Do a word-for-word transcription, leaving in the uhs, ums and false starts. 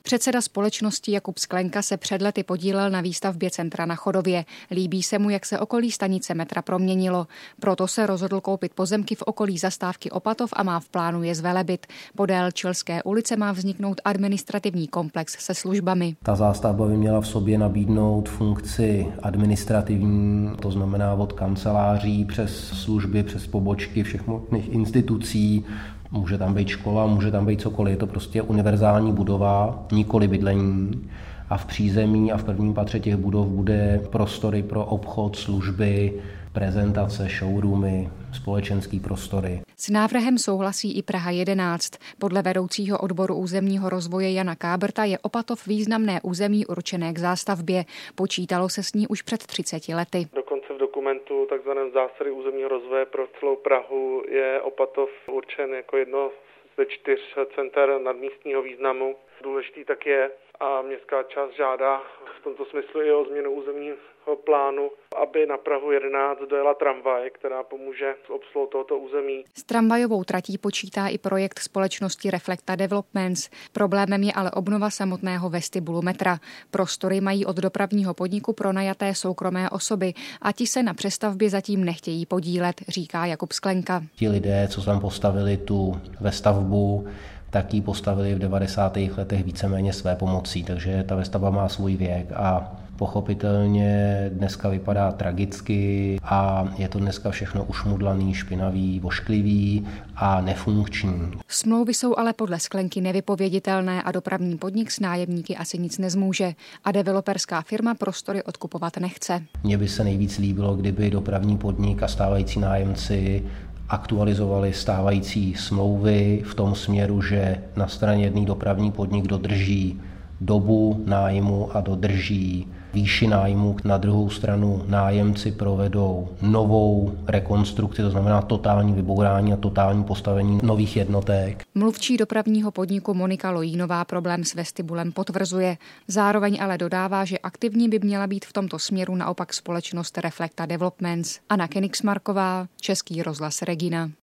Předseda společnosti Jakub Sklenka se před lety podílel na výstavbě centra na Chodově. Líbí se mu, jak se okolí stanice metra proměnilo. Proto se rozhodl koupit pozemky v okolí zastávky Opatov a má v plánu je zvelebit. Podél Čilské ulice má vzniknout administrativní komplex se službami. Ta zástavba by měla v sobě nabídnout funkci administrativní, to znamená od kanceláří přes služby, přes pobočky všech možných institucí. Může tam být škola, může tam být cokoliv, je to prostě univerzální budova, nikoli bydlení. A v přízemí a v prvním patře těch budov bude prostory pro obchod, služby, prezentace, showroomy, společenský prostory. S návrhem souhlasí i Praha jedenáct. Podle vedoucího odboru územního rozvoje Jana Kábrta je Opatov významné území určené k zástavbě. Počítalo se s ní už před třiceti lety. Dokonce v dokumentu takzvaném zásady územního rozvoje pro celou Prahu je Opatov určen jako jedno ze čtyř center nadmístního významu. Důležitý tak je, a městská část žádá v tomto smyslu i o změnu územního plánu, aby na Prahu jedenáct dojela tramvaj, která pomůže s obsluhou tohoto území. S tramvajovou tratí počítá i projekt společnosti Reflecta Developments. Problémem je ale obnova samotného vestibulu metra. Prostory mají od dopravního podniku pronajaté soukromé osoby a ti se na přestavbě zatím nechtějí podílet, říká Jakub Sklenka. Ti lidé, co tam postavili tu vestavbu, tak ji postavili v devadesátých letech víceméně své pomocí, takže ta vestavba má svůj věk a pochopitelně dneska vypadá tragicky a je to dneska všechno ušmudlaný, špinavý, vošklivý a nefunkční. Smlouvy jsou ale podle Sklenky nevypověditelné a dopravní podnik s nájemníky asi nic nezmůže a developerská firma prostory odkupovat nechce. Mně by se nejvíc líbilo, kdyby dopravní podnik a stávající nájemci aktualizovali stávající smlouvy v tom směru, že na straně jedný dopravní podnik dodrží dobu nájmu a dodrží výši nájmu. Na druhou stranu nájemci provedou novou rekonstrukci, to znamená totální vybourání a totální postavení nových jednotek. Mluvčí dopravního podniku Monika Lojínová problém s vestibulem potvrzuje. Zároveň ale dodává, že aktivní by měla být v tomto směru naopak společnost Reflecta Developments. Anna Kenigsmarková, Český rozhlas Regina.